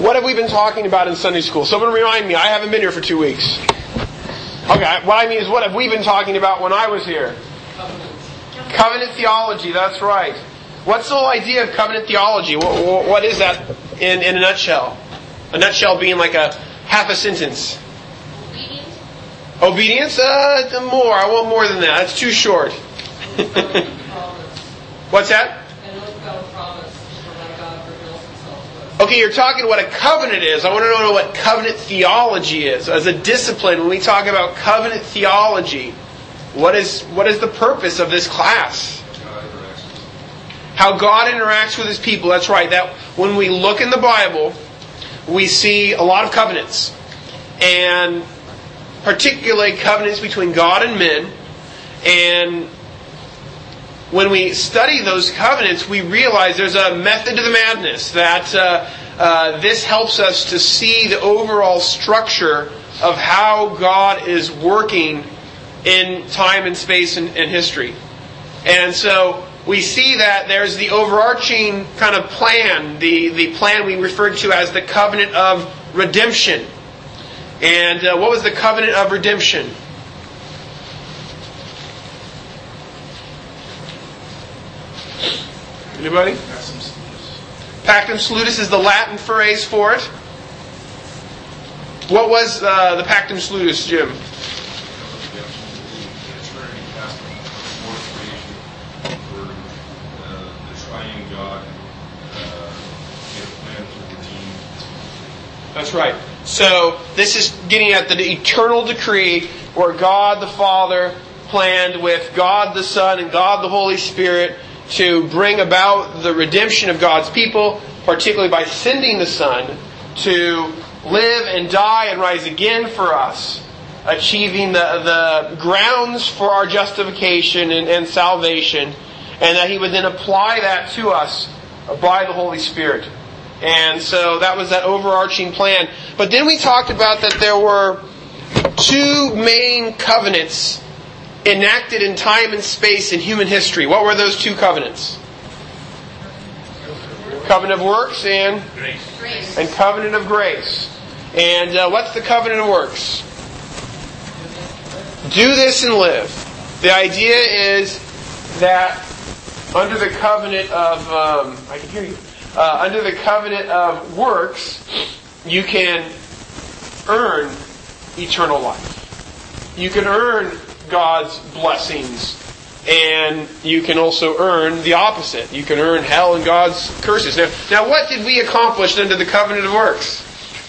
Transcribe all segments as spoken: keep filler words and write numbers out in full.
What have we been talking about in Sunday school? Someone remind me. I haven't been here for two weeks. Okay, what I mean is, what have we been talking about when I was here? Covenant, covenant theology, that's right. What's the whole idea of covenant theology? What, what is that in, in a nutshell? A nutshell being like a half a sentence. Obedience? Obedience? Uh, more. I want more than that. That's too short. What's that? Okay, you're talking what a covenant is. I want to know what covenant theology is. As a discipline, when we talk about covenant theology, what is what is the purpose of this class? How God interacts with His people. That's right. That when we look in the Bible, we see a lot of covenants. And particularly covenants between God and men. And when we study those covenants, we realize there's a method to the madness. That uh, uh, this helps us to see the overall structure of how God is working in time and space and, and history. And so we see that there's the overarching kind of plan, the, the plan we referred to as the covenant of redemption. And uh, what was the covenant of redemption? Anybody? Pactum salutis is the Latin phrase for it. What was uh, the Pactum salutis, Jim? That's right. So this is getting at the eternal decree where God the Father planned with God the Son and God the Holy Spirit to bring about the redemption of God's people, particularly by sending the Son to live and die and rise again for us, achieving the, the grounds for our justification and, and salvation, and that He would then apply that to us by the Holy Spirit. And so that was that overarching plan. But then we talked about that there were two main covenants enacted in time and space in human history. What were those two covenants? Covenant of works and Grace. and covenant of grace. And uh, what's the covenant of works? Do this and live. The idea is that under the covenant of um, I can hear you. Uh, under the covenant of works, you can earn eternal life. You can earn God's blessings, and you can also earn the opposite. You can earn hell and God's curses. Now, now what did we accomplish under the covenant of works?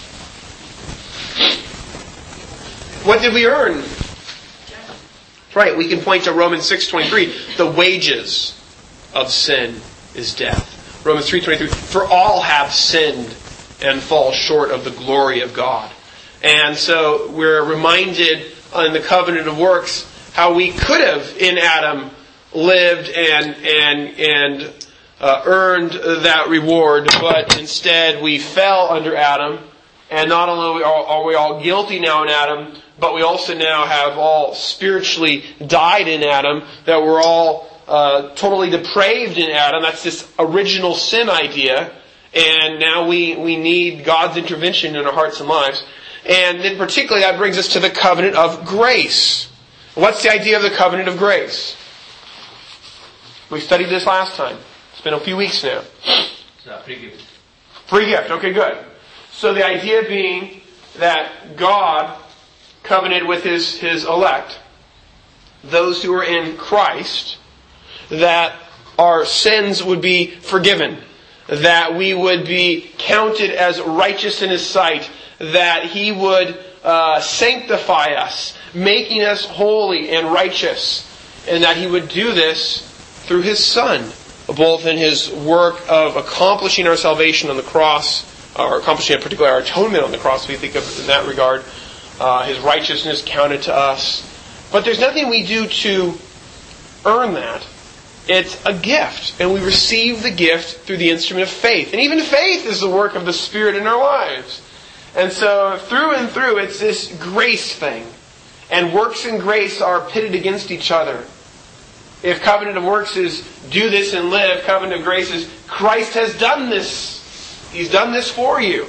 What did we earn? Right, we can point to Romans six twenty-three. The wages of sin is death. Romans three twenty-three, for all have sinned and fall short of the glory of God. And so we're reminded in the covenant of works how we could have in Adam lived and and and uh, earned that reward, but instead we fell under Adam. And not only are, are we all guilty now in Adam, but we also now have all spiritually died in Adam, that we're all Uh, totally depraved in Adam. That's this original sin idea. And now we, we need God's intervention in our hearts and lives. And then particularly that brings us to the covenant of grace. What's the idea of the covenant of grace? We studied this last time. It's been a few weeks now. It's not free gift. Free gift. Okay, good. So the idea being that God covenanted with His, His elect, those who are in Christ, that our sins would be forgiven, that we would be counted as righteous in His sight, that He would uh, sanctify us, making us holy and righteous, and that He would do this through His Son, both in His work of accomplishing our salvation on the cross, or accomplishing in particular our atonement on the cross, we think of in that regard, uh, His righteousness counted to us. But there's nothing we do to earn that. It's a gift, and we receive the gift through the instrument of faith. And even faith is the work of the Spirit in our lives. And so, through and through, it's this grace thing. And works and grace are pitted against each other. If covenant of works is do this and live, covenant of grace is Christ has done this. He's done this for you.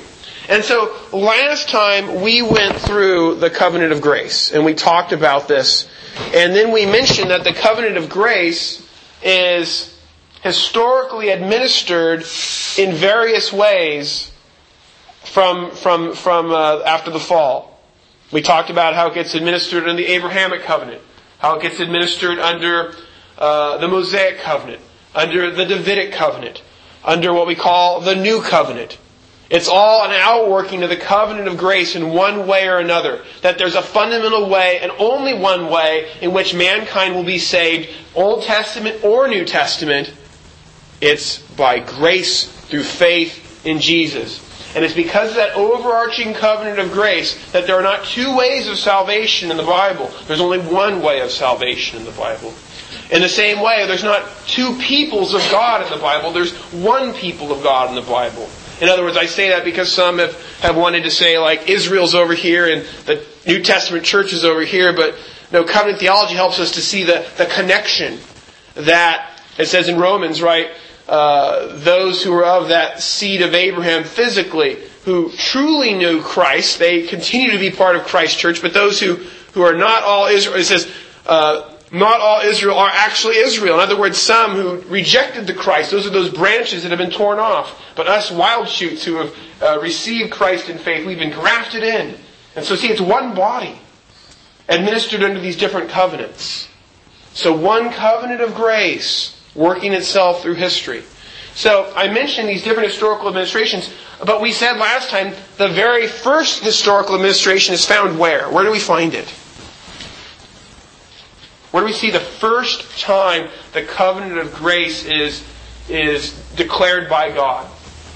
And so last time we went through the covenant of grace, and we talked about this. And then we mentioned that the covenant of grace is historically administered in various ways from from from uh, after the fall. We talked about how it gets administered under the Abrahamic covenant, how it gets administered under uh, the Mosaic covenant, under the Davidic covenant, under what we call the New Covenant. It's all an outworking of the covenant of grace in one way or another. That there's a fundamental way, and only one way, in which mankind will be saved, Old Testament or New Testament. It's by grace through faith in Jesus. And it's because of that overarching covenant of grace that there are not two ways of salvation in the Bible. There's only one way of salvation in the Bible. In the same way, there's not two peoples of God in the Bible. There's one people of God in the Bible. In other words, I say that because some have, have wanted to say, like, Israel's over here and the New Testament church is over here. But no, covenant theology helps us to see the, the connection that, it says in Romans, right, uh, those who are of that seed of Abraham physically, who truly knew Christ, they continue to be part of Christ's church. But those who, who are not all Israel, it says, uh, not all Israel are actually Israel. In other words, some who rejected the Christ, those are those branches that have been torn off. But us wild shoots who have uh, received Christ in faith, we've been grafted in. And so see, it's one body administered under these different covenants. So one covenant of grace working itself through history. So I mentioned these different historical administrations, but we said last time the very first historical administration is found where? Where do we find it? Where do we see the first time the covenant of grace is, is declared by God?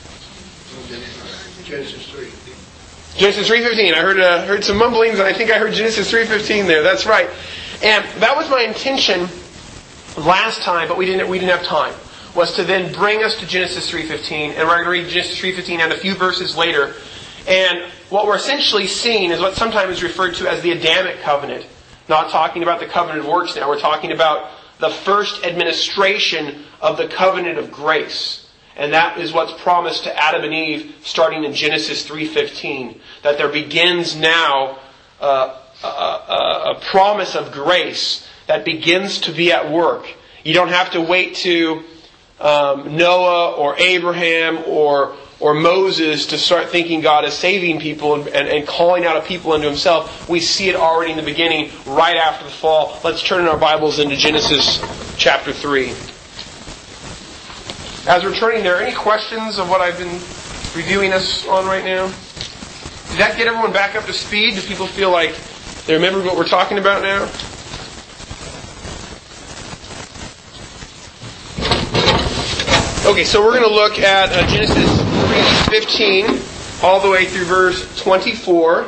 Genesis three. Genesis three fifteen. I heard uh, heard some mumblings, and I think I heard Genesis three fifteen there. That's right. And that was my intention last time, but we didn't we didn't have time. Was to then bring us to Genesis three fifteen, and we're going to read Genesis three fifteen and a few verses later. And what we're essentially seeing is what sometimes is referred to as the Adamic covenant. Not talking about the covenant of works now. We're talking about the first administration of the covenant of grace. And that is what's promised to Adam and Eve starting in Genesis three fifteen. That there begins now uh, a, a, a promise of grace that begins to be at work. You don't have to wait to um, Noah or Abraham or or Moses to start thinking God is saving people and, and, and calling out a people unto Himself. We see it already in the beginning, right after the fall. Let's turn in our Bibles into Genesis chapter three. As we're turning there, any questions of what I've been reviewing us on right now? Did that get everyone back up to speed? Do people feel like they remember what we're talking about now? Okay, so we're going to look at uh, Genesis three fifteen all the way through verse twenty-four.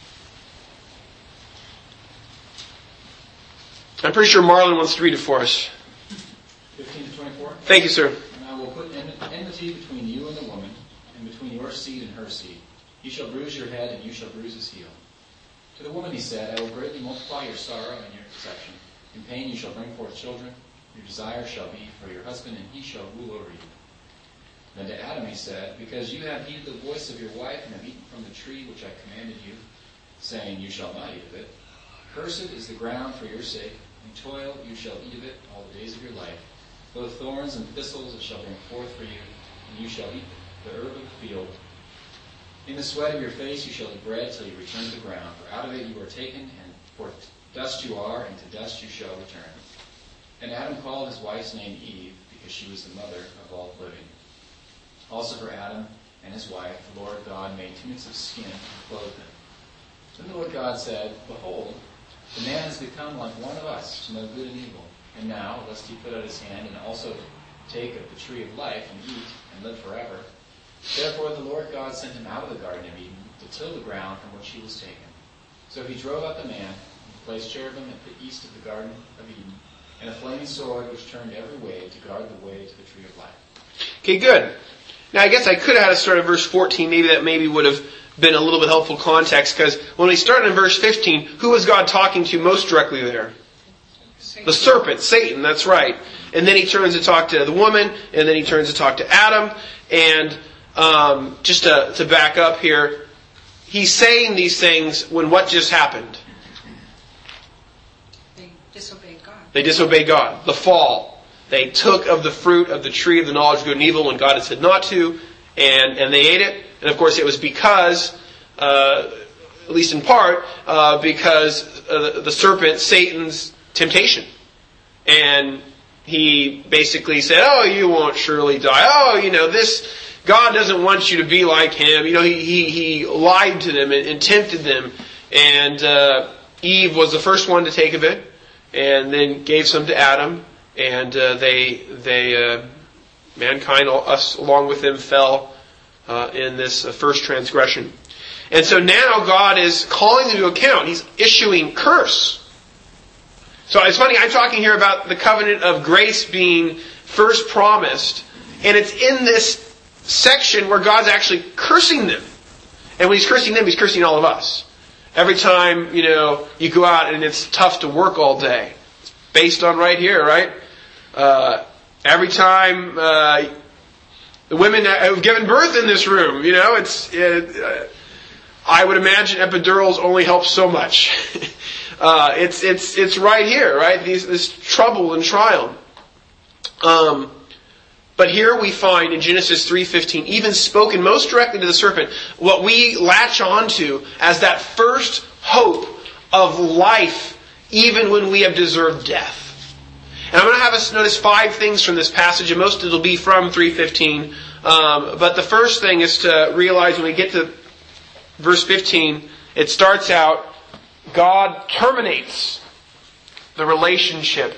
I'm pretty sure Marlon wants to read it for us. fifteen to twenty-four? Thank you, sir. And I will put enmity between you and the woman, and between your seed and her seed. He shall bruise your head, and you shall bruise his heel. To the woman he said, I will greatly multiply your sorrow and your conception. In pain you shall bring forth children. Your desire shall be for your husband, and he shall rule over you. Then to Adam he said, because you have heeded the voice of your wife, and have eaten from the tree which I commanded you, saying, you shall not eat of it. Cursed is the ground for your sake, and toil you shall eat of it all the days of your life. Both thorns and thistles it shall bring forth for you, and you shall eat the herb of the field. In the sweat of your face you shall eat bread till you return to the ground, for out of it you are taken, and for dust you are, and to dust you shall return. And Adam called his wife's name Eve, because she was the mother of all living. Also for Adam and his wife, the Lord God made tunics of skin and clothed them. Then the Lord God said, behold, the man has become like one of us, to know good and evil. And now, lest he put out his hand and also take of the tree of life and eat and live forever. Therefore the Lord God sent him out of the Garden of Eden to till the ground from which he was taken. So he drove out the man and placed cherubim at the east of the Garden of Eden, and a flaming sword which turned every way to guard the way to the tree of life. Okay, good. Now I guess I could have had us start at verse fourteen. Maybe that maybe would have been a little bit helpful context, because when we start in verse fifteen, who was God talking to most directly there? The serpent, Satan, that's right. And then he turns to talk to the woman, and then he turns to talk to Adam, and um, just to, to back up here, he's saying these things when what just happened? They disobeyed God. They disobeyed God. The fall. They took of the fruit of the tree of the knowledge of good and evil when God had said not to, and, and they ate it. And of course it was because, uh, at least in part, uh, because uh, the, the serpent, Satan's temptation. And he basically said, oh, you won't surely die. Oh, you know, this, God doesn't want you to be like Him. You know, he, he, he lied to them and, and tempted them. And uh, Eve was the first one to take of it, and then gave some to Adam. And uh, they, they, uh, mankind, us along with them, fell uh, in this uh, first transgression. And so now God is calling them to account. He's issuing curse. So it's funny, I'm talking here about the covenant of grace being first promised. And it's in this section where God's actually cursing them. And when He's cursing them, He's cursing all of us. Every time, you know, you go out and it's tough to work all day. It's based on right here, right? Uh, every time uh, the women have given birth in this room, you know, it's... It, uh, I would imagine epidurals only help so much. uh, it's it's it's right here, right? These, this trouble and trial. Um, but here we find in Genesis three fifteen, even spoken most directly to the serpent, what we latch onto as that first hope of life, even when we have deserved death. And I'm going to have us notice five things from this passage, and most of it will be from three fifteen. Um, but the first thing is to realize when we get to verse fifteen, it starts out, God terminates the relationship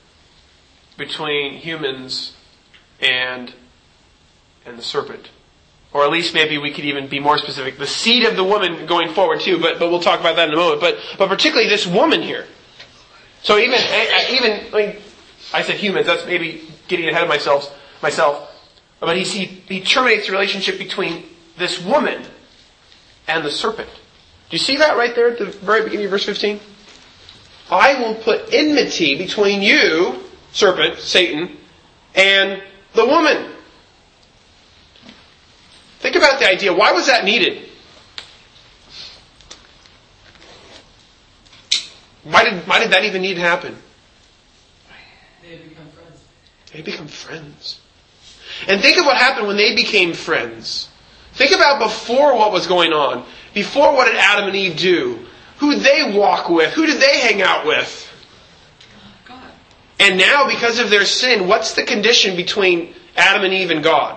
between humans and, and the serpent. Or at least maybe we could even be more specific. The seed of the woman going forward too, but, but we'll talk about that in a moment. But, but particularly this woman here. So even, even, I mean, I said humans, that's maybe getting ahead of myself, myself. But he, he, he terminates the relationship between this woman and the serpent. Do you see that right there at the very beginning of verse fifteen? I will put enmity between you, serpent, Satan, and the woman. Think about the idea. Why was that needed? Why did, why did that even need to happen? They had become friends. They become friends. And think of what happened when they became friends. Think about before what was going on. Before, what did Adam and Eve do? Who did they walk with? Who did they hang out with? God. And now, because of their sin, what's the condition between Adam and Eve and God?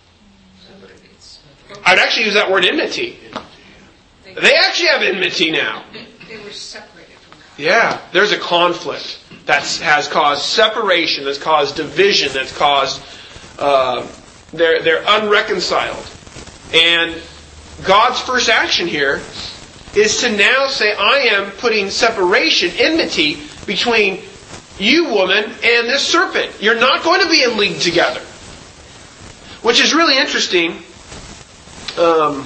I'd actually use that word enmity. They actually have enmity now. They were separated from God. Yeah, there's a conflict that has caused separation, that's caused division, that's caused... Uh, they're, they're unreconciled. And God's first action here is to now say, I am putting separation, enmity, between you, woman, and this serpent. You're not going to be in league together. Which is really interesting. Um,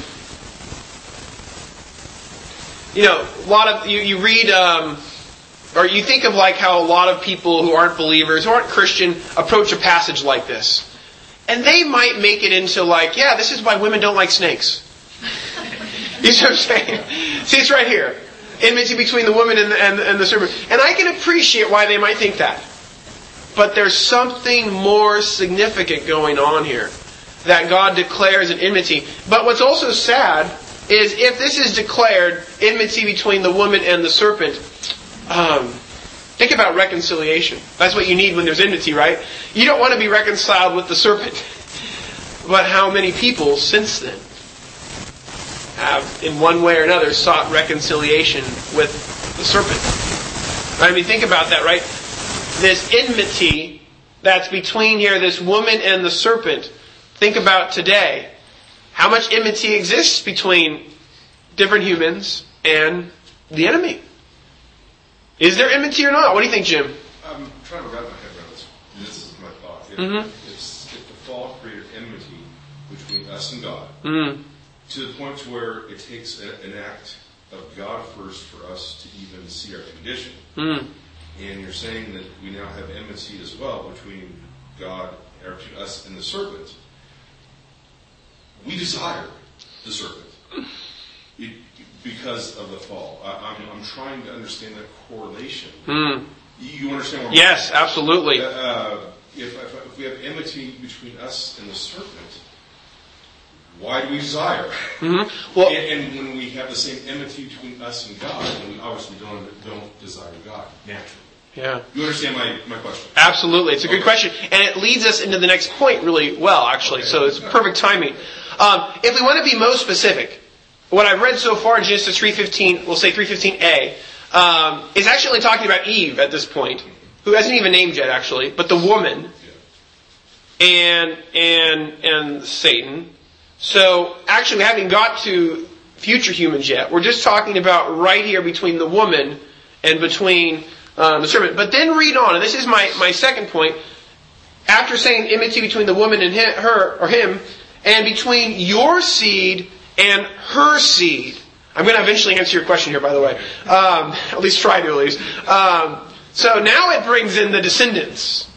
you know, a lot of, you, you read, um, or you think of like how a lot of people who aren't believers, who aren't Christian, approach a passage like this. And they might make it into like, yeah, this is why women don't like snakes. You see what I'm saying? See, it's right here. Enmity between the woman and the, and, and the serpent. And I can appreciate why they might think that. But there's something more significant going on here. That God declares an enmity. But what's also sad is if this is declared enmity between the woman and the serpent, um, think about reconciliation. That's what you need when there's enmity, right? You don't want to be reconciled with the serpent. But how many people since then have, in one way or another, sought reconciliation with the serpent? I mean, think about that, right? This enmity that's between here, this woman and the serpent. Think about today. How much enmity exists between different humans and the enemy? Is there enmity or not? What do you think, Jim? I'm trying to wrap my head around this. This is my thought. If, Mm-hmm. if, if the fall created enmity between us and God, Mm. to the point to where it takes a, an act of God first for us to even see our condition, Mm. and you're saying that we now have enmity as well between God, or between us and the serpent. we desire the serpent it, because of the fall. I, I'm, I'm trying to understand that correlation. Mm. You understand what I'm Yes, saying? absolutely. Uh, if, if, if we have enmity between us and the serpent, why do we desire? Mm-hmm. Well, and, and when we have the same enmity between us and God, then we obviously don't, don't desire God naturally. Yeah. You understand my, my question? Absolutely. It's a good Okay. question. And it leads us into the next point really well, actually. Okay. So it's perfect timing. Um, if we want to be most specific, what I've read so far in Genesis three fifteen, we'll say three fifteen a, um, is actually only talking about Eve at this point, who hasn't even named yet, actually, but the woman and and and Satan. So actually we haven't got to future humans yet. We're just talking about right here between the woman and between um, the serpent. But then read on, and this is my, my second point. After saying enmity between the woman and him, her or him, and between your seed and her seed. I'm going to eventually answer your question here, by the way. Um, at least try to, at least. Um, so now it brings in the descendants.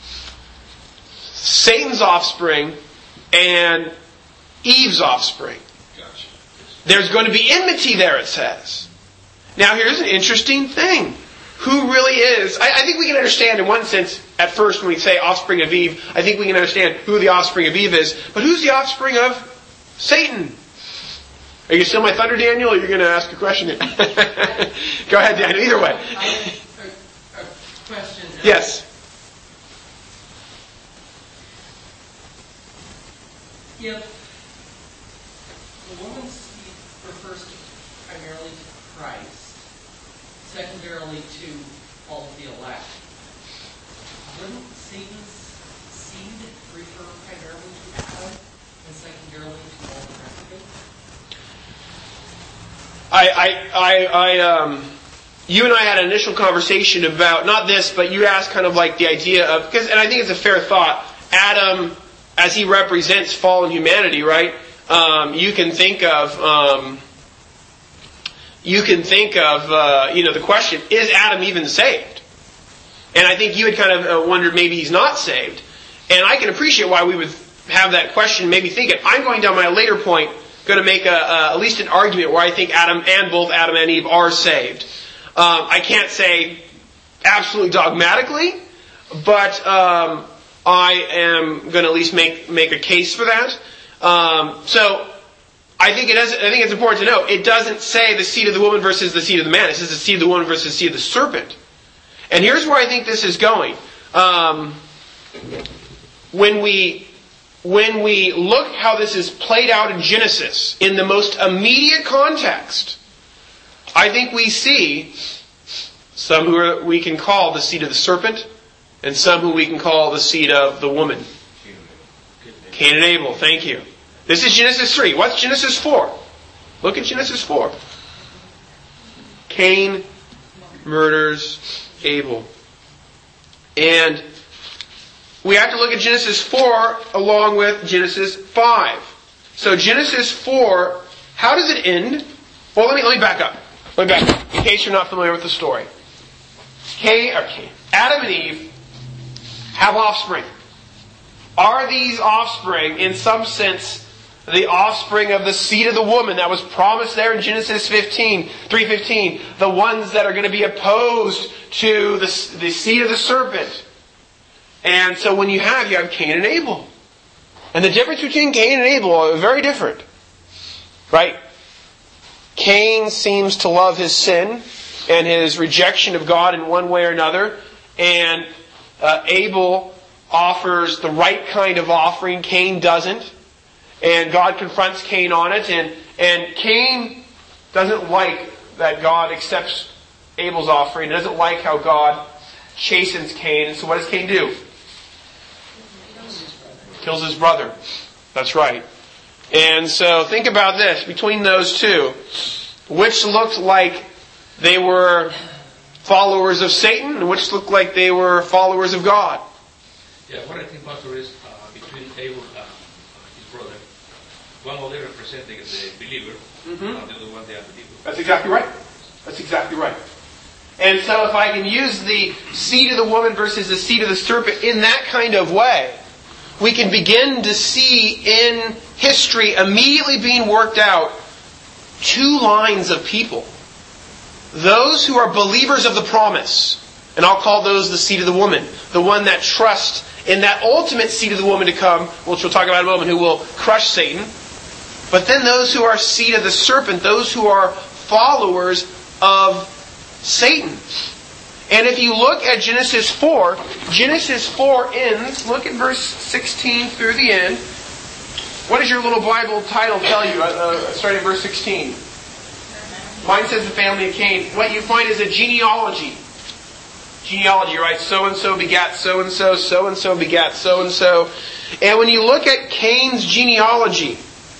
Satan's offspring and Eve's offspring. Gotcha. There's going to be enmity there, it says. Now here's an interesting thing. Who really is... I, I think we can understand in one sense, at first when we say offspring of Eve, I think we can understand who the offspring of Eve is. But who's the offspring of Satan? Are you still my thunder, Daniel, or are you going to ask a question? Go ahead, Daniel. Either way. I have a, a question. Yes. If the woman's seed refers primarily to Christ, secondarily to all of the elect, wouldn't Satan's seed refer primarily to Adam and secondarily to all the rest of it? I, I, I, I, um, you and I had an initial conversation about, not this, but you asked kind of like the idea of, because, and I think it's a fair thought, Adam, as he represents fallen humanity, right? Um, you can think of, um, you can think of, uh, you know, the question, is Adam even saved? And I think you had kind of uh, wondered maybe he's not saved. And I can appreciate why we would have that question, maybe think it. I'm going down my later point, going to make a, a, at least an argument where I think Adam and both Adam and Eve are saved. Um, I can't say absolutely dogmatically, but um, I am going to at least make make a case for that. Um, so I think it is. I think it's important to know it doesn't say the seed of the woman versus the seed of the man. It says the seed of the woman versus the seed of the serpent. And here's where I think this is going. Um, when we when we look how this is played out in Genesis in the most immediate context, I think we see some who are, we can call the seed of the serpent, and some who we can call the seed of the woman. Cain and Abel, thank you. This is Genesis three. What's Genesis four? Look at Genesis four. Cain murders Abel. And we have to look at Genesis four along with Genesis five. So Genesis four, how does it end? Well, let me let me back up. Let me back up, in case you're not familiar with the story. Cain, or Cain, Adam and Eve have offspring. Are these offspring, in some sense, the offspring of the seed of the woman that was promised there in Genesis fifteen, three fifteen, the ones that are going to be opposed to the, the seed of the serpent? And so when you have, you have Cain and Abel. And the difference between Cain and Abel are very different. Right? Cain seems to love his sin and his rejection of God in one way or another. And uh, Abel offers the right kind of offering. Cain doesn't. And God confronts Cain on it. And, and Cain doesn't like that God accepts Abel's offering. He doesn't like how God chastens Cain. And so what does Cain do? Kills his brother. That's right. And so think about this. Between those two, which looked like they were followers of Satan and which looked like they were followers of God? Yeah, what I think, Pastor, is uh, between Abel and uh, his brother, one of them representing the believer, Mm-hmm. and the other one the unbeliever. That's exactly right. That's exactly right. And so if I can use the seed of the woman versus the seed of the serpent in that kind of way, we can begin to see in history immediately being worked out two lines of people. Those who are believers of the promise, and I'll call those the seed of the woman, the one that trusts in that ultimate seed of the woman to come, which we'll talk about in a moment, who will crush Satan. But then those who are seed of the serpent, those who are followers of Satan. And if you look at Genesis four, Genesis four ends, look at verse sixteen through the end. What does your little Bible title tell you, uh, uh, starting at verse sixteen? Mine says the family of Cain. What you find is a genealogy. Genealogy, right? So-and-so begat so-and-so, so-and-so begat so-and-so. And when you look at Cain's genealogy,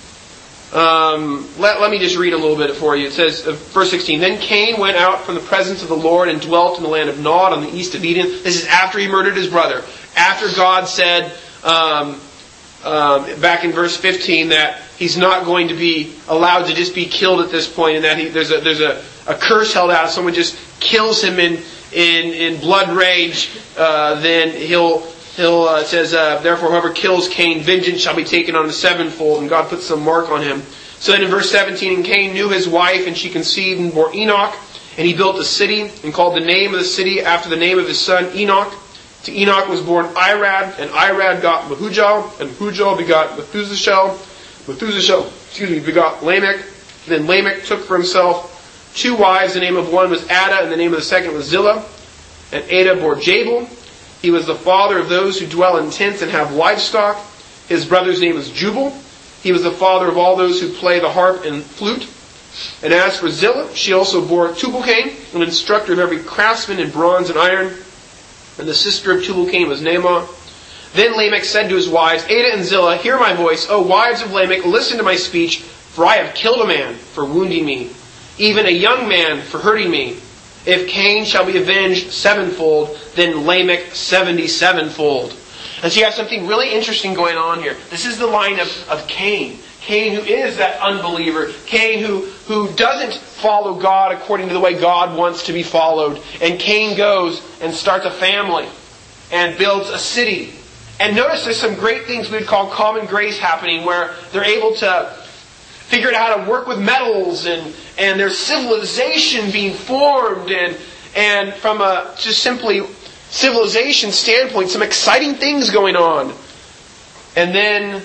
Um, let, let me just read a little bit for you. It says, uh, verse sixteen, Then Cain went out from the presence of the Lord and dwelt in the land of Nod on the east of Eden. This is after he murdered his brother. After God said, um, um, back in verse fifteen, that he's not going to be allowed to just be killed at this point, and that he, there's a there's a, a curse held out. If someone just kills him in in, in blood rage, uh, then he'll He'll, uh, it says, uh, therefore whoever kills Cain, vengeance shall be taken on the sevenfold. And God puts some mark on him. So then in verse seventeen, and Cain knew his wife, and she conceived and bore Enoch. And he built a city, and called the name of the city after the name of his son Enoch. To Enoch was born Irad, and Irad got Mehujael, and Mehujael begot Methuselah. Methuselah, excuse me, begot Lamech. Then Lamech took for himself two wives. The name of one was Ada, and the name of the second was Zillah. And Ada bore Jabal. He was the father of those who dwell in tents and have livestock. His brother's name was Jubal. He was the father of all those who play the harp and flute. And as for Zillah, she also bore Tubal-Cain, an instructor of every craftsman in bronze and iron. And the sister of Tubal-Cain was Naamah. Then Lamech said to his wives, Ada and Zillah, hear my voice. O wives of Lamech, listen to my speech. For I have killed a man for wounding me, even a young man for hurting me. If Cain shall be avenged sevenfold, then Lamech seventy-sevenfold. And so you have something really interesting going on here. This is the line of, of Cain. Cain who is that unbeliever. Cain who, who doesn't follow God according to the way God wants to be followed. And Cain goes and starts a family and builds a city. And notice there's some great things we would call common grace happening, where they're able to figure out how to work with metals, and, and there's civilization being formed, and and from a just simply civilization standpoint, some exciting things going on. And then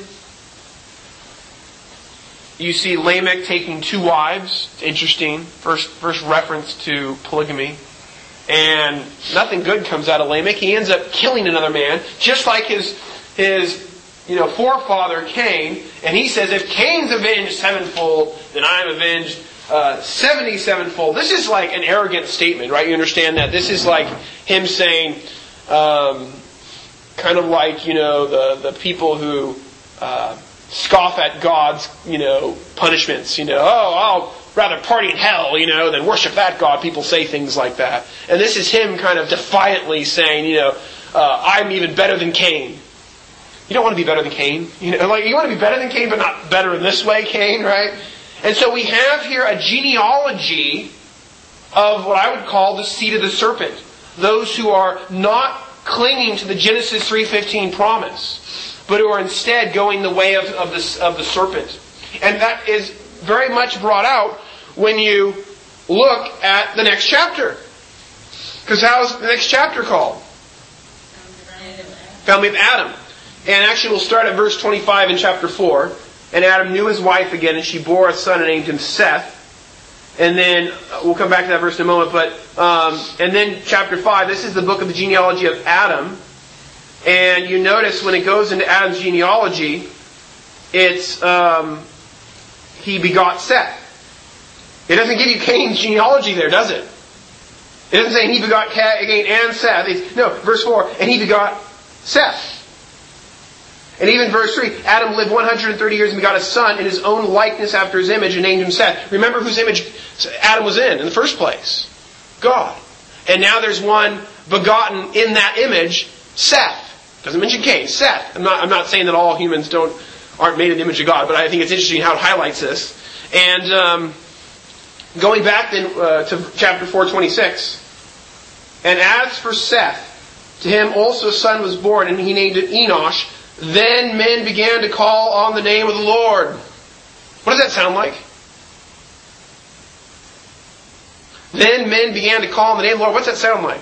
you see Lamech taking two wives. It's interesting. First, first reference to polygamy. And nothing good comes out of Lamech. He ends up killing another man, just like his his you know forefather Cain. And he says, if Cain's avenged sevenfold, then I am avenged uh, seventy-sevenfold. This is like an arrogant statement, right? You understand that? This is like him saying, um, kind of like, you know, the, the people who uh, scoff at God's, you know, punishments. You know, oh, I'll rather party in hell, you know, than worship that God. People say things like that. And this is him kind of defiantly saying, you know, uh, I'm even better than Cain. You don't want to be better than Cain. You know, like you want to be better than Cain, but not better in this way, Cain, right? And so we have here a genealogy of what I would call the seed of the serpent. Those who are not clinging to the Genesis three fifteen promise, but who are instead going the way of, of, the, of the serpent. And that is very much brought out when you look at the next chapter. Because how's the next chapter called? Family of Adam. And actually we'll start at verse twenty-five in chapter four. And Adam knew his wife again, and she bore a son and named him Seth. And then, we'll come back to that verse in a moment, but, um, and then chapter five, this is the book of the genealogy of Adam. And you notice when it goes into Adam's genealogy, it's, um, he begot Seth. It doesn't give you Cain's genealogy there, does it? It doesn't say he begot Cain and Seth. It's, no, verse four, and he begot Seth. And even verse three, Adam lived one hundred thirty years and begot a son in his own likeness after his image and named him Seth. Remember whose image Adam was in in the first place? God. And now there's one begotten in that image, Seth. Doesn't mention Cain, Seth. I'm not, I'm not saying that all humans don't aren't made in the image of God, but I think it's interesting how it highlights this. And um, going back then uh, to chapter four twenty-six. And as for Seth, to him also a son was born, and he named it Enosh. Then men began to call on the name of the Lord. What does that sound like? Then men began to call on the name of the Lord. What's that sound like?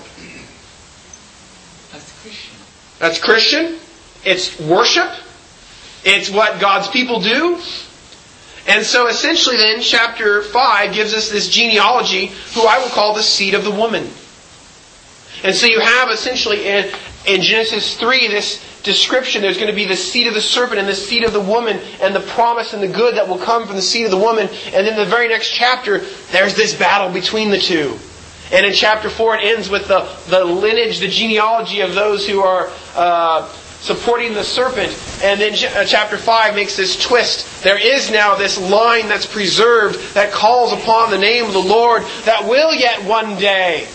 That's Christian. That's Christian. It's worship. It's what God's people do. And so essentially then, chapter five gives us this genealogy, who I will call the seed of the woman. And so you have essentially in, in Genesis three this description. There's going to be the seed of the serpent and the seed of the woman and the promise and the good that will come from the seed of the woman. And then the very next chapter, there's this battle between the two. And in chapter four, it ends with the, the lineage, the genealogy of those who are uh, supporting the serpent. And then chapter five makes this twist. There is now this line that's preserved that calls upon the name of the Lord that will yet one day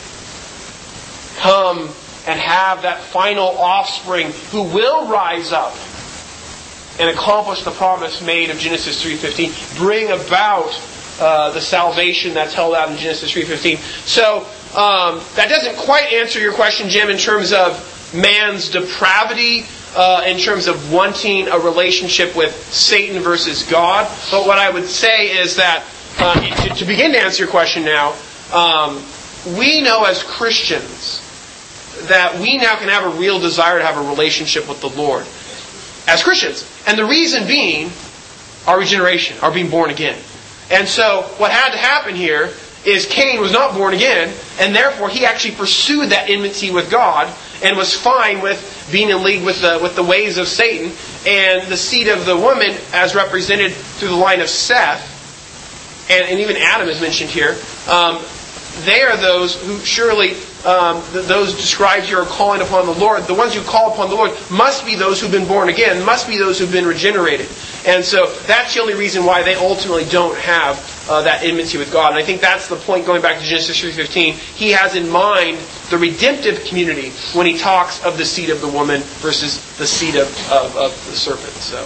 come and have that final offspring who will rise up and accomplish the promise made of Genesis three fifteen. Bring about uh, the salvation that's held out in Genesis three fifteen. So um, that doesn't quite answer your question, Jim, in terms of man's depravity, uh, in terms of wanting a relationship with Satan versus God. But what I would say is that, uh, to, to begin to answer your question now, um, we know as Christians that we now can have a real desire to have a relationship with the Lord as Christians. And the reason being our regeneration, our being born again. And so what had to happen here is Cain was not born again, and therefore he actually pursued that enmity with God and was fine with being in league with the, with the ways of Satan. And the seed of the woman, as represented through the line of Seth, and, and even Adam is mentioned here, um, they are those who surely, um, those described here are calling upon the Lord. The ones who call upon the Lord must be those who've been born again, must be those who've been regenerated. And so that's the only reason why they ultimately don't have uh, that enmity with God. And I think that's the point going back to Genesis three fifteen. He has in mind the redemptive community when he talks of the seed of the woman versus the seed of, of, of the serpent. So.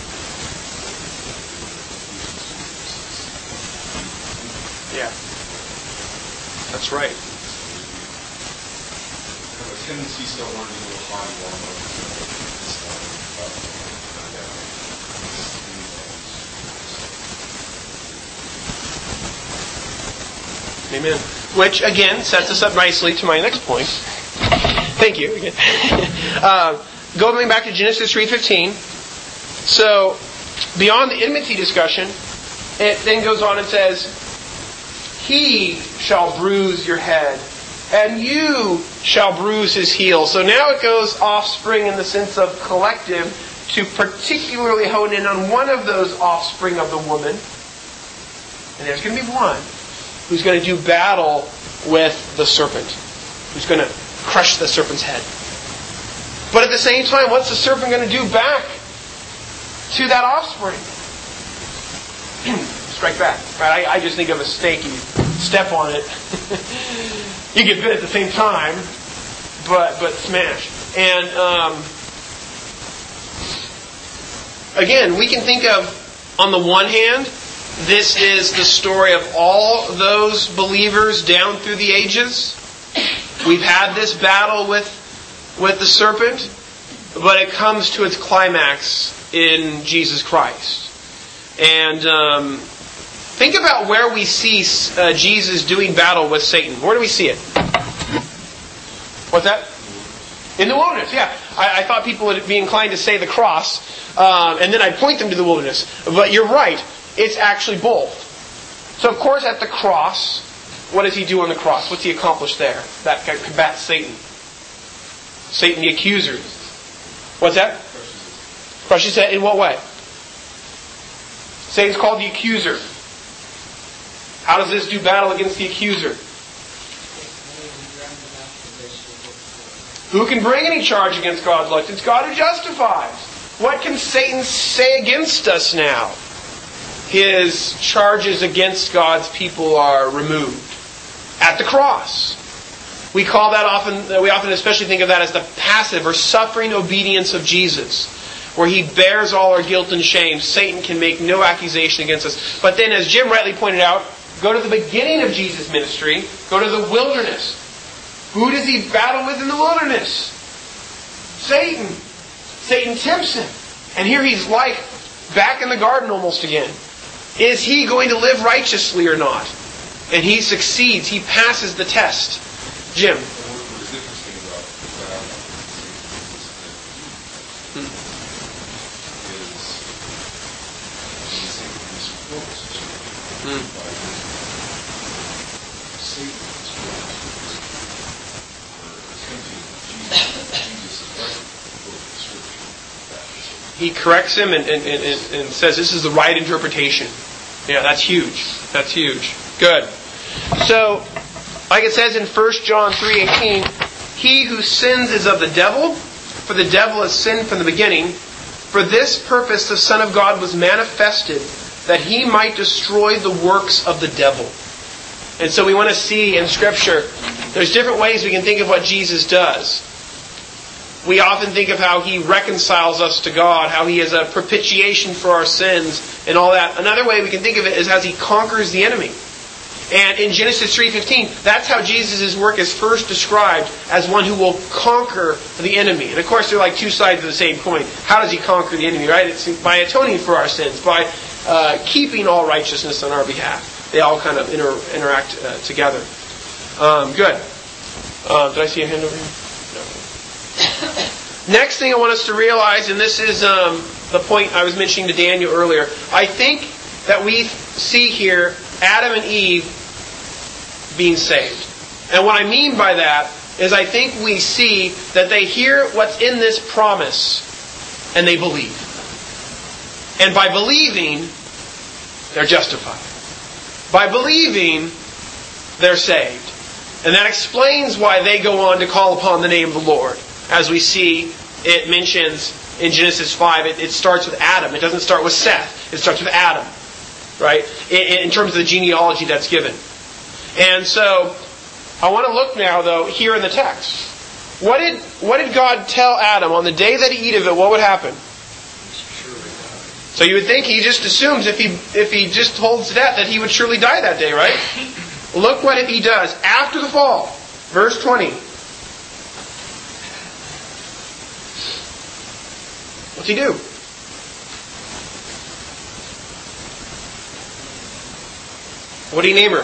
Yeah. That's right. I have a tendency still wanting to apply more of this stuff. Amen. Which, again, sets us up nicely to my next point. Thank you. uh, going back to Genesis three fifteen. So, beyond the enmity discussion, it then goes on and says, He shall bruise your head, and you shall bruise his heel. So now it goes offspring in the sense of collective to particularly hone in on one of those offspring of the woman. And there's going to be one who's going to do battle with the serpent, who's going to crush the serpent's head. But at the same time, what's the serpent going to do back to that offspring? Strike back. Right? I, I just think of a snake. You step on it. You get bit at the same time, but but smash. And um, again, we can think of, on the one hand, this is the story of all those believers down through the ages. We've had this battle with with the serpent, but it comes to its climax in Jesus Christ. And um, think about where we see uh, Jesus doing battle with Satan. Where do we see it? What's that? In the wilderness, yeah. I, I thought people would be inclined to say the cross, um, and then I'd point them to the wilderness. But you're right. It's actually both. So, of course, at the cross, what does he do on the cross? What's he accomplish there? That combats Satan. Satan the accuser. What's that? Crushes it. In what way? Satan's called the accuser. How does this do battle against the accuser? Who can bring any charge against God's elect? It's God who justifies. What can Satan say against us now? His charges against God's people are removed at the cross. We call that often, we often especially think of that as the passive or suffering obedience of Jesus, where He bears all our guilt and shame. Satan can make no accusation against us. But then, as Jim rightly pointed out, go to the beginning of Jesus' ministry, go to the wilderness. Who does He battle with in the wilderness? Satan. Satan tempts him. And here he's like back in the garden almost again. Is he going to live righteously or not? And he succeeds. He passes the test. Jim. What is interesting about that is Satan is forced by Satan is forced Jesus is right quote Scripture. He corrects him and, and, and, and says this is the right interpretation. Yeah, that's huge. That's huge. Good. So, like it says in First John three eighteen, he who sins is of the devil, for the devil has sinned from the beginning. For this purpose the Son of God was manifested, that he might destroy the works of the devil. And so we want to see in Scripture, there's different ways we can think of what Jesus does. We often think of how he reconciles us to God, how he is a propitiation for our sins, and all that. Another way we can think of it is as he conquers the enemy. And in Genesis three fifteen, that's how Jesus' work is first described, as one who will conquer the enemy. And of course, they're like two sides of the same coin. How does he conquer the enemy, right? It's by atoning for our sins, by uh, keeping all righteousness on our behalf. They all kind of inter- interact uh, together. Um, good. Uh, did I see a hand over here? No. Next thing I want us to realize, and this is um, the point I was mentioning to Daniel earlier, I think that we see here Adam and Eve being saved. And what I mean by that is I think we see that they hear what's in this promise and they believe. And by believing, they're justified. By believing, they're saved. And that explains why they go on to call upon the name of the Lord. As we see, it mentions in Genesis five, it, it starts with Adam. It doesn't start with Seth. It starts with Adam. Right? In, in terms of the genealogy that's given. And so, I want to look now, though, here in the text. What did what did God tell Adam on the day that he eat of it? What would happen? So you would think he just assumes if he if he just holds to that that he would surely die that day, right? Look what he does after the fall. Verse twenty. What's he do? What do you name her?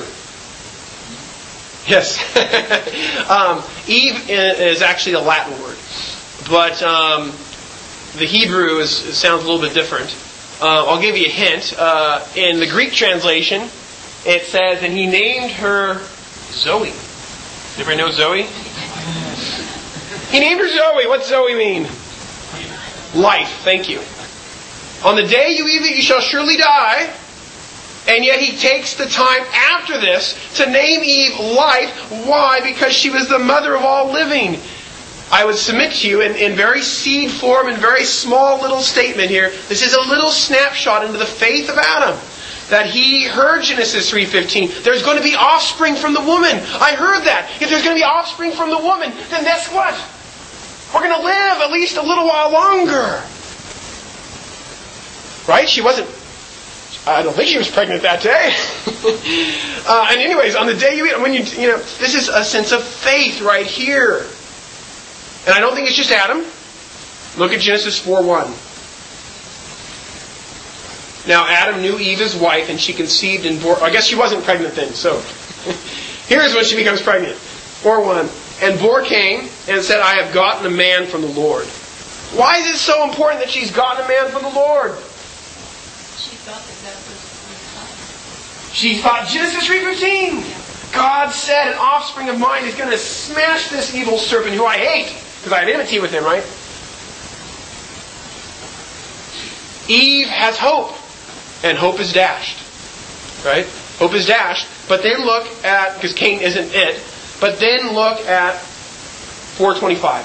Yes. um, Eve is actually a Latin word. But um, the Hebrew is, sounds a little bit different. Uh, I'll give you a hint. Uh, in the Greek translation, it says, and he named her Zoe. Anybody know Zoe? He named her Zoe. What's Zoe mean? Life. Thank you. On the day you eat it, you shall surely die. And yet he takes the time after this to name Eve life. Why? Because she was the mother of all living. I would submit to you in, in very seed form, in very small little statement here, this is a little snapshot into the faith of Adam. That he heard Genesis three fifteen. There's going to be offspring from the woman. I heard that. If there's going to be offspring from the woman, then guess what? We're going to live at least a little while longer. Right? She wasn't... I don't think she was pregnant that day. uh, and anyways, on the day you eat, when you, you know, this is a sense of faith right here. And I don't think it's just Adam. Look at Genesis four one. Now Adam knew Eve his wife, and she conceived and bore... I guess she wasn't pregnant then, so... Here's when she becomes pregnant. four one. And bore Cain, and said, I have gotten a man from the Lord. Why is it so important that she's gotten a man from the Lord? She thought that that was She thought, Genesis three fifteen. God said, an offspring of mine is going to smash this evil serpent who I hate. Because I have enmity with him, right? Eve has hope. And hope is dashed. Right? Hope is dashed. But then look at, because Cain isn't it, but then look at four twenty-five.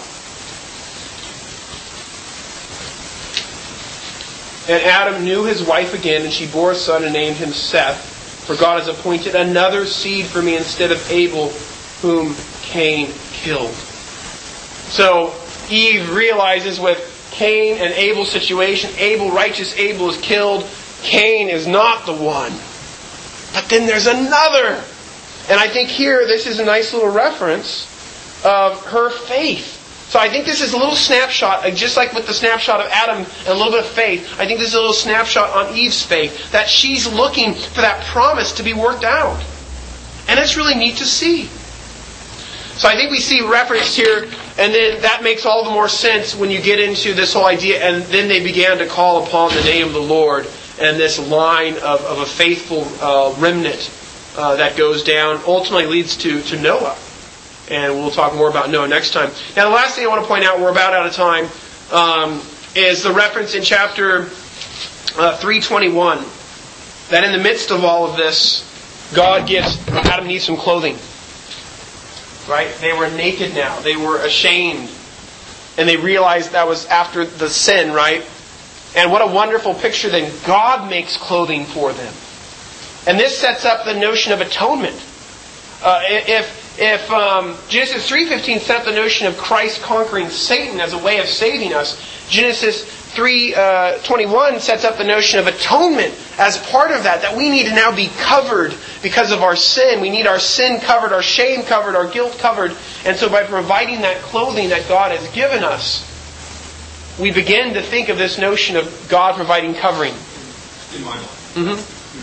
And Adam knew his wife again, and she bore a son and named him Seth. For God has appointed another seed for me instead of Abel, whom Cain killed. So Eve realizes with Cain and Abel's situation, Abel, righteous Abel, is killed. Cain is not the one. But then there's another. And I think here this is a nice little reference of her faith. So I think this is a little snapshot, just like with the snapshot of Adam and a little bit of faith, I think this is a little snapshot on Eve's faith, that she's looking for that promise to be worked out. And it's really neat to see. So I think we see referenced here, and then that makes all the more sense when you get into this whole idea, and then they began to call upon the name of the Lord, and this line of, of a faithful uh, remnant uh, that goes down ultimately leads to, to Noah. And we'll talk more about Noah next time. Now, the last thing I want to point out, we're about out of time, um, is the reference in chapter uh, three twenty-one. That in the midst of all of this, God gives Adam and Eve some clothing. Right? They were naked now. They were ashamed. And they realized that was after the sin, right? And what a wonderful picture then. God makes clothing for them. And this sets up the notion of atonement. Uh, if If um, Genesis three fifteen set up the notion of Christ conquering Satan as a way of saving us, Genesis three twenty-one sets up the notion of atonement as part of that, that we need to now be covered because of our sin. We need our sin covered, our shame covered, our guilt covered. And so by providing that clothing that God has given us, we begin to think of this notion of God providing covering. In my mind. Mm-hmm.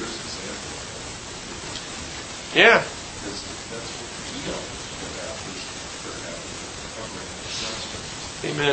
Yeah. Amen.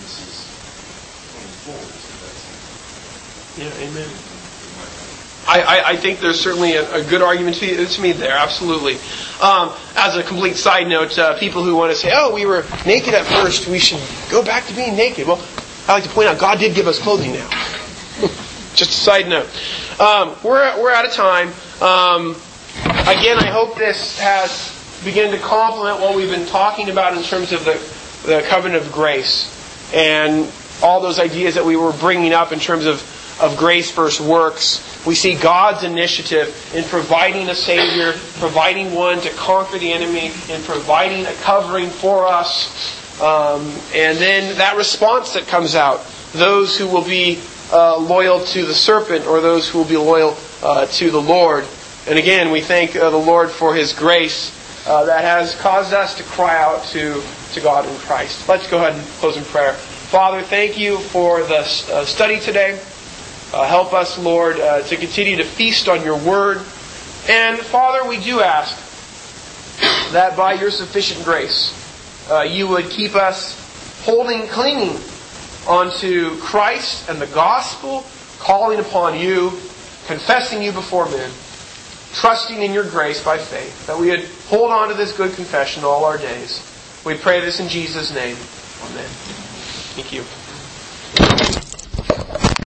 Yeah, amen. I, I, I think there's certainly a, a good argument to, to me there, absolutely. Um, as a complete side note, uh, people who want to say, oh, we were naked at first, we should go back to being naked. Well, I like to point out, God did give us clothing now. Just a side note. Um, we're, we're out of time. Um, again, I hope this has begun to complement what we've been talking about in terms of the the covenant of grace and all those ideas that we were bringing up in terms of, of grace versus works. We see God's initiative in providing a Savior, providing one to conquer the enemy, and providing a covering for us. Um, and then that response that comes out, those who will be uh, loyal to the serpent or those who will be loyal uh, to the Lord. And again, we thank uh, the Lord for His grace uh, that has caused us to cry out to to God in Christ. Let's go ahead and close in prayer. Father, thank you for the uh, study today. Uh, help us, Lord, uh, to continue to feast on your word. And Father, we do ask that by your sufficient grace, uh, you would keep us holding, clinging onto Christ and the gospel, calling upon you, confessing you before men, trusting in your grace by faith, that we would hold on to this good confession all our days. We pray this in Jesus' name. Amen. Thank you.